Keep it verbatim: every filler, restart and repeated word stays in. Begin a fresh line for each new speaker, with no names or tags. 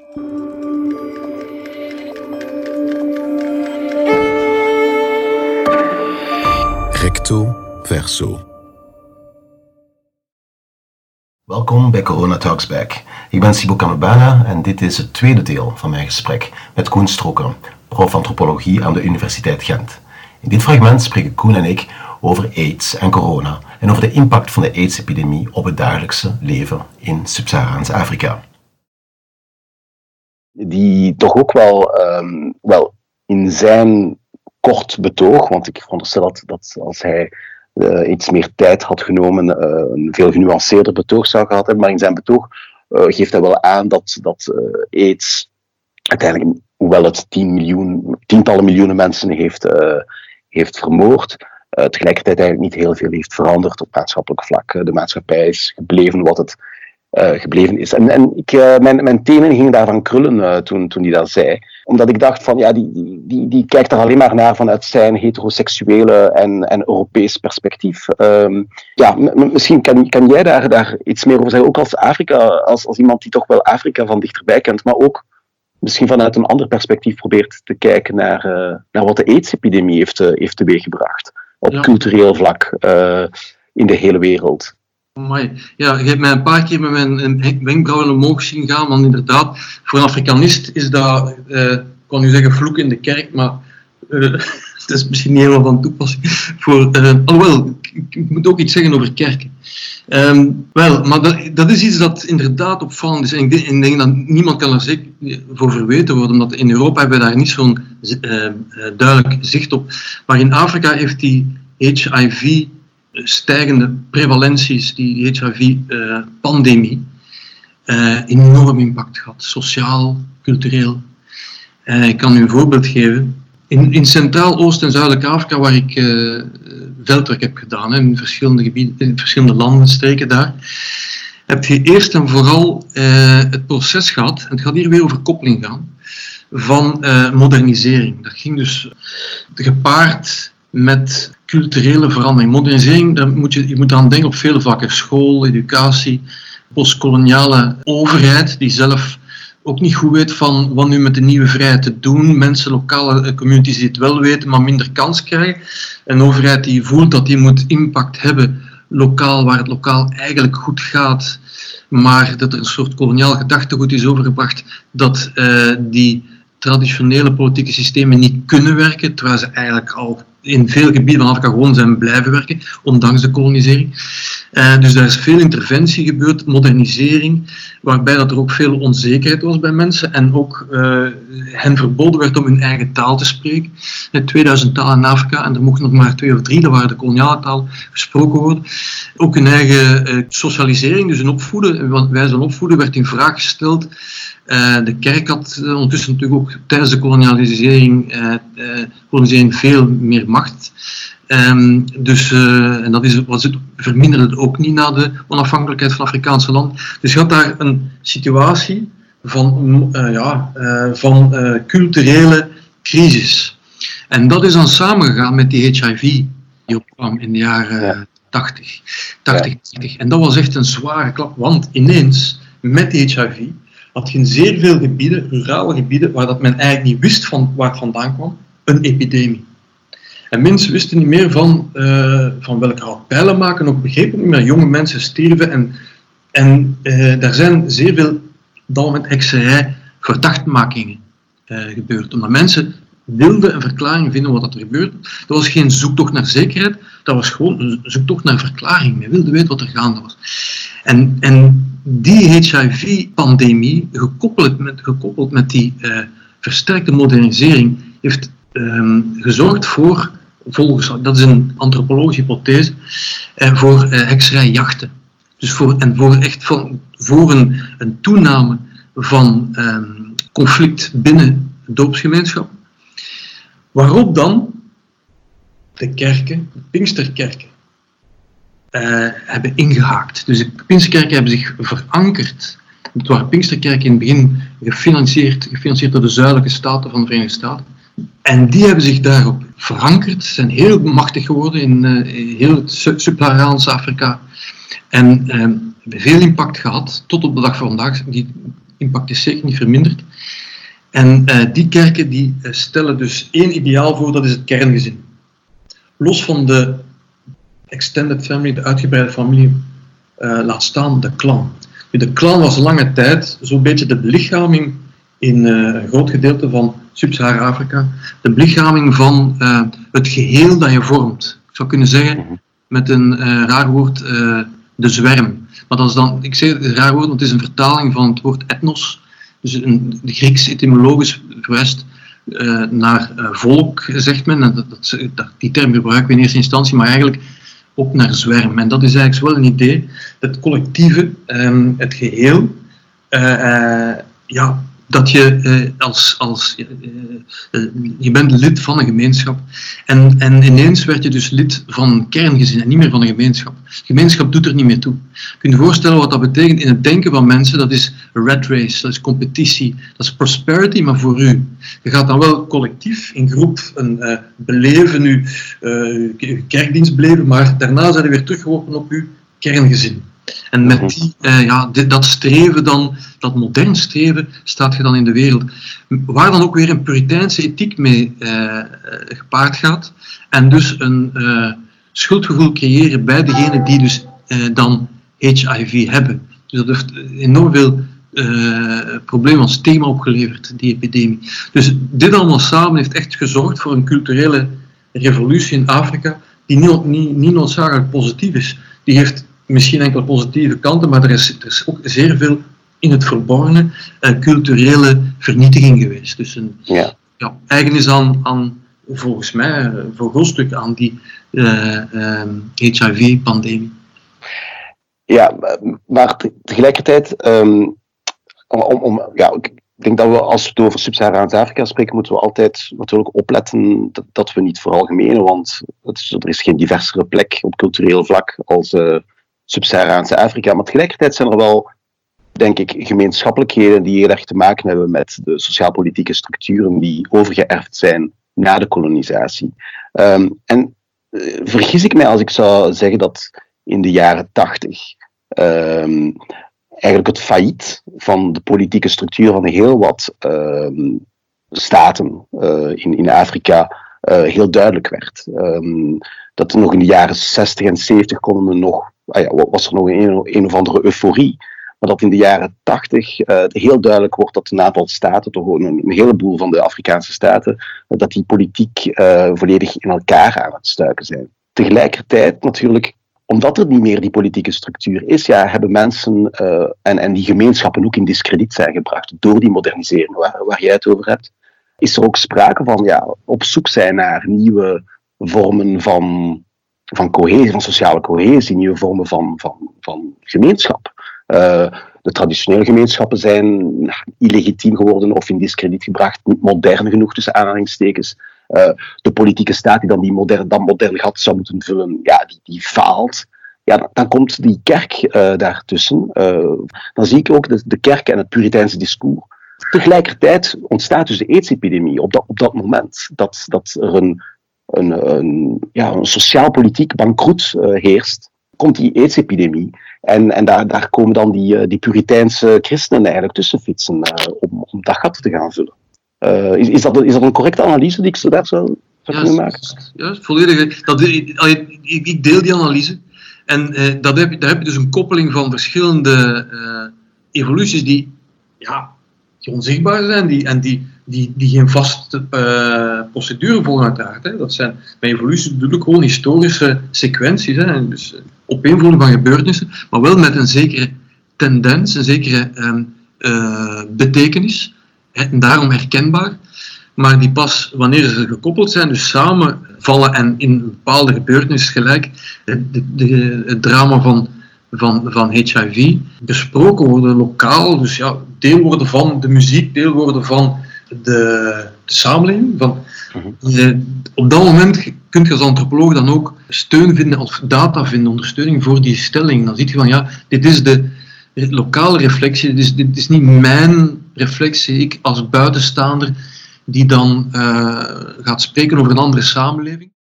Recto verso.
Welkom bij Corona Talks Back. Ik ben Sibo Kamebana en dit is het tweede deel van mijn gesprek met Koen Stroker, prof antropologie aan de Universiteit Gent. In dit fragment spreken Koen en ik over AIDS en corona en over de impact van de AIDS-epidemie op het dagelijkse leven in Sub-Saharaans Afrika.
Die toch ook wel, um, wel in zijn kort betoog, want ik veronderstel dat, dat als hij uh, iets meer tijd had genomen, uh, een veel genuanceerder betoog zou gehad hebben, maar in zijn betoog uh, geeft hij wel aan dat, dat uh, AIDS uiteindelijk, hoewel het tien miljoen, tientallen miljoenen mensen heeft, uh, heeft vermoord, uh, tegelijkertijd eigenlijk niet heel veel heeft veranderd op maatschappelijk vlak. De maatschappij is gebleven wat het uh, gebleven is. En, en ik, uh, mijn, mijn tenen gingen daarvan krullen uh, toen, toen hij dat zei. Omdat ik dacht van, ja, die, die, die, die kijkt er alleen maar naar vanuit zijn heteroseksuele en, en Europees perspectief. Um, ja, m- misschien kan, kan jij daar, daar iets meer over zeggen, ook als Afrika, als, als iemand die toch wel Afrika van dichterbij kent, maar ook misschien vanuit een ander perspectief probeert te kijken naar, uh, naar wat de AIDS-epidemie heeft, uh, heeft teweeggebracht. Op ja. cultureel vlak uh, in de hele wereld.
Amai. Ja, je hebt mij een paar keer met mijn wenkbrauwen omhoog zien gaan, want inderdaad, voor een Afrikanist is dat, uh, ik kan nu zeggen vloek in de kerk, maar uh, dat is misschien niet helemaal van toepassing. Voor, uh, alhoewel, ik, ik moet ook iets zeggen over kerken. Um, wel, maar dat, dat is iets dat inderdaad opvallend is. En ik denk, ik denk dat niemand kan er zeker voor verweten worden, omdat in Europa hebben we daar niet zo'n uh, duidelijk zicht op. Maar in Afrika heeft die H I V stijgende prevalenties, die H I V-pandemie, uh, uh, enorm impact gehad. Sociaal, cultureel. Uh, ik kan u een voorbeeld geven. In, in Centraal, Oost- en Zuidelijk Afrika, waar ik uh, veldwerk heb gedaan, hè, in verschillende gebieden, in verschillende landen, streken daar, heb je eerst en vooral uh, het proces gehad, en het gaat hier weer over koppeling gaan, van uh, modernisering. Dat ging dus gepaard met culturele verandering. Modernisering, daar moet je, je moet aan denken op vele vlakken. School, educatie, postkoloniale overheid, die zelf ook niet goed weet van wat nu met de nieuwe vrijheid te doen. Mensen, lokale communities die het wel weten, maar minder kans krijgen. Een overheid die voelt dat die moet impact hebben lokaal, waar het lokaal eigenlijk goed gaat, maar dat er een soort koloniaal gedachtegoed is overgebracht dat uh, die traditionele politieke systemen niet kunnen werken, terwijl ze eigenlijk al in veel gebieden van Afrika gewoon zijn blijven werken, ondanks de kolonisering. Uh, dus daar is veel interventie gebeurd, modernisering, waarbij dat er ook veel onzekerheid was bij mensen en ook uh, hen verboden werd om hun eigen taal te spreken. Uh, tweeduizend talen in Afrika en er mochten nog maar twee of drie, dat waren de koloniale talen, gesproken worden. Ook hun eigen uh, socialisering, dus hun opvoeden, wijze van opvoeden, werd in vraag gesteld. Uh, de kerk had uh, ondertussen natuurlijk ook tijdens de kolonialisering, uh, uh, kolonialisering veel meer macht. Um, dus, uh, en dat is, was het, verminderde het ook niet na de onafhankelijkheid van Afrikaanse land. Dus je had daar een situatie van, uh, ja, uh, van uh, culturele crisis. En dat is dan samengegaan met die H I V die opkwam in de jaren ja. tachtig, tachtig, tachtig. En dat was echt een zware klap, want ineens met die H I V had je in zeer veel gebieden, rurale gebieden, waar dat men eigenlijk niet wist van waar het vandaan kwam, een epidemie. En mensen wisten niet meer van, uh, van welke route pijlen maken, ook begrepen niet meer. Jonge mensen stierven en, en uh, daar zijn zeer veel, op dat moment, hekserij, verdachtmakingen uh, gebeurd. Omdat mensen wilden een verklaring vinden wat er gebeurde. Dat was geen zoektocht naar zekerheid, dat was gewoon een zoektocht naar verklaring. Men wilde weten wat er gaande was. En, en die H I V-pandemie, gekoppeld met, gekoppeld met die uh, versterkte modernisering, heeft um, gezorgd voor, volgens, dat is een antropologische hypothese, uh, voor uh, hekserijjachten. Dus voor, en voor, echt van, voor een, een toename van um, conflict binnen de doopsgemeenschap. Waarop dan de kerken, de Pinksterkerken, Uh, hebben ingehaakt. Dus de Pinksterkerken hebben zich verankerd. Het waren Pinksterkerken in het begin gefinancierd, gefinancierd door de zuidelijke staten van de Verenigde Staten. En die hebben zich daarop verankerd, zijn heel machtig geworden in uh, heel het Sub-Saharaans Afrika. En uh, hebben veel impact gehad, tot op de dag van vandaag. Die impact is zeker niet verminderd. En uh, die kerken die uh, stellen dus één ideaal voor, dat is het kerngezin. Los van de extended family, de uitgebreide familie, uh, laat staan de clan. Nu, de clan was lange tijd zo'n beetje de belichaming in uh, een groot gedeelte van Sub-Sahara-Afrika, de belichaming van uh, het geheel dat je vormt. Ik zou kunnen zeggen, met een uh, raar woord, uh, de zwerm. Maar dat is dan, ik zeg het is een raar woord, want het is een vertaling van het woord etnos. Dus een, de Grieks etymologisch verwijst uh, naar uh, volk, zegt men. En dat, dat, dat, die term gebruiken we in eerste instantie, maar eigenlijk ook naar zwerm. En dat is eigenlijk wel een idee, het collectieve, um, het geheel, uh, uh, ja, dat je uh, als, als uh, uh, je bent lid van een gemeenschap en, en ineens werd je dus lid van een kerngezin en niet meer van een gemeenschap. Gemeenschap doet er niet meer toe. Je kunt je voorstellen wat dat betekent in het denken van mensen. Dat is rat race, dat is competitie, dat is prosperity, maar voor u. Je gaat dan wel collectief, in groep, een uh, beleven, je uh, kerkdienst beleven, maar daarna zijn we weer teruggeworpen op uw kerngezin. En met die, uh, ja, dit, dat streven dan, dat modern streven, staat je dan in de wereld. Waar dan ook weer een puriteinse ethiek mee uh, gepaard gaat. En dus een uh, schuldgevoel creëren bij degenen die dus uh, dan H I V hebben. Dus dat heeft enorm veel uh, problemen als thema opgeleverd, die epidemie. Dus dit allemaal samen heeft echt gezorgd voor een culturele revolutie in Afrika, die niet, niet, niet noodzakelijk positief is. Die heeft misschien enkele positieve kanten, maar er is, er is ook zeer veel in het verborgene uh, culturele vernietiging geweest. Dus een, ja. Ja, eigen is aan, aan, volgens mij, uh, voor een groot stuk aan die uh, uh, H I V-pandemie.
Ja, maar tegelijkertijd, um, om, om, ja, ik denk dat we, als we het over Sub-Saharaans Afrika spreken, moeten we altijd natuurlijk opletten dat, dat we niet veralgemenen, want het is, er is geen diversere plek op cultureel vlak als uh, Sub-Saharaanse Afrika. Maar tegelijkertijd zijn er wel, denk ik, gemeenschappelijkheden die heel erg te maken hebben met de sociaal-politieke structuren die overgeërfd zijn na de kolonisatie. Um, en uh, vergis ik mij als ik zou zeggen dat in de jaren tachtig um, eigenlijk het failliet van de politieke structuur van heel wat um, staten uh, in, in Afrika uh, heel duidelijk werd. Um, dat er nog in de jaren zestig en zeventig konden we nog, ah ja, was er nog een, een of andere euforie. Maar dat in de jaren tachtig uh, heel duidelijk wordt dat een aantal staten, toch een, een heleboel van de Afrikaanse staten, uh, dat die politiek uh, volledig in elkaar aan het stuiken zijn. Tegelijkertijd natuurlijk, omdat er niet meer die politieke structuur is, ja, hebben mensen uh, en, en die gemeenschappen ook in diskrediet zijn gebracht door die modernisering waar, waar jij het over hebt. Is er ook sprake van ja, op zoek zijn naar nieuwe vormen van, van cohesie, van sociale cohesie, nieuwe vormen van, van, van gemeenschap. Uh, de traditionele gemeenschappen zijn nou, illegitiem geworden of in diskrediet gebracht, niet modern genoeg tussen aanhalingstekens. Uh, de politieke staat die dan die modern, dat modern gat zou moeten vullen, ja, die, die faalt. Ja, dan, dan komt die kerk uh, daartussen. Uh, dan zie ik ook de, de kerk en het puriteinse discours. Tegelijkertijd ontstaat dus de aids-epidemie op dat, op dat moment. Dat, dat er een, een, een, ja, een sociaal-politiek bankroet uh, heerst, komt die aids-epidemie. En, en daar, daar komen dan die, die puriteinse christenen eigenlijk tussen fietsen uh, om, om dat gat te gaan vullen. Uh, is, is, dat, is dat een correcte analyse die ik zo daar zou, zou
ja,
kunnen maken?
Ja, volledig. Dat, ik, ik deel die analyse. En uh, dat heb, daar heb je dus een koppeling van verschillende uh, evoluties die, ja, die onzichtbaar zijn die, en die, die, die geen vaste uh, procedure volgen uiteraard. Hè. Dat zijn bij evolutie natuurlijk gewoon historische sequenties, hè. Dus uh, opeenvolging van gebeurtenissen, maar wel met een zekere tendens, een zekere um, uh, betekenis. En daarom herkenbaar, maar die pas wanneer ze gekoppeld zijn, dus samenvallen en in een bepaalde gebeurtenis gelijk de, de, de, het drama van, van, van H I V besproken worden lokaal, dus ja, deel worden van de muziek, deel worden van de, de samenleving. Van, uh, op dat moment kun je als antropoloog dan ook steun vinden, of data vinden, ondersteuning voor die stelling. Dan zie je van ja, dit is de lokale reflectie, dit is, dit is niet mijn reflectie, ik als buitenstaander die dan uh, gaat spreken over een andere samenleving.